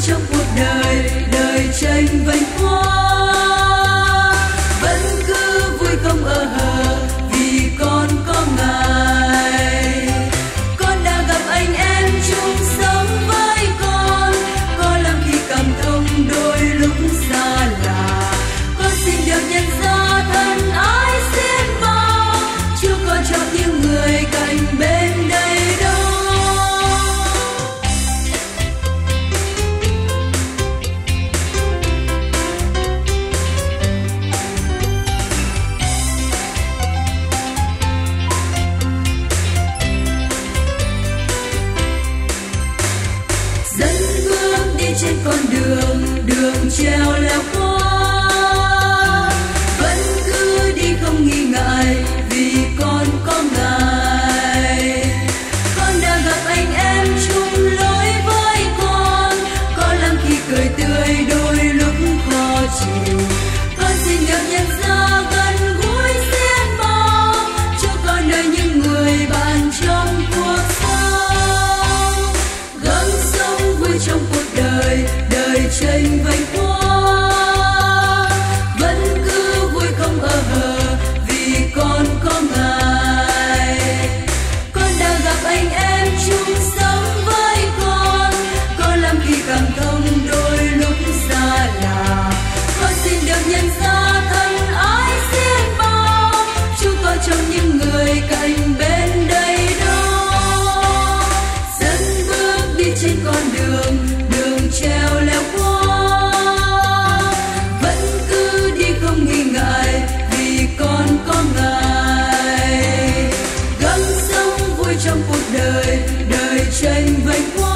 trong cuộc đời, đời tranh vinh hoa. Vẫn cứ vui không ơ hờ vì con có Ngài. Con đã gặp anh em chung sống với con, có lắm khi cảm thông đôi lúc xa lạ. Con xin được nhận ra thân ái xiết bao, Chúa con cho những người cạnh bên đây đâu. Dẫn bước đi trên con đường, đường treo leo qua, vẫn cứ đi không nghi ngại vì con có Ngài. Con đã gặp anh em chung lối với con, có lắm khi cười tươi đôi lúc khó chịu. Con xin được nhận ra gần gũi xiết bao, cho con đời những người bạn trong cuộc sống. Gắng sống vui trong cuộc đời, đời tranh vinh hoa. Vẫn cứ vui không ơ hờ vì con có Ngài. Con đã gặp anh em chung sống với con, có lắm khi cảm thông đôi lúc xa lạ. Con xin được nhận ra thân ái xiết bao, Chúa có trong những người cạnh bên đây đó. Dẫn bước đi trên con đường, đường treo leo qua, vẫn cứ đi không nghi ngại vì con có Ngài. Gắng sống vui trong cuộc đời, đời tranh vinh hoa.